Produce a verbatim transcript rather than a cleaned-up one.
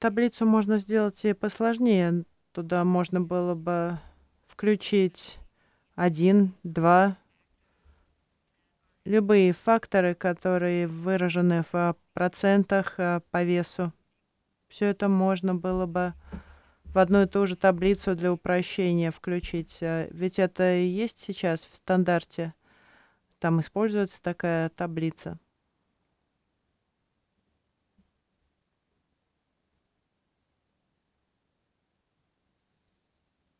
таблицу можно сделать и посложнее. Туда можно было бы включить один, два, любые факторы, которые выражены в процентах э, по весу. Все это можно было бы в одну и ту же таблицу для упрощения включить. Э, Ведь это и есть сейчас в стандарте. Там используется такая таблица.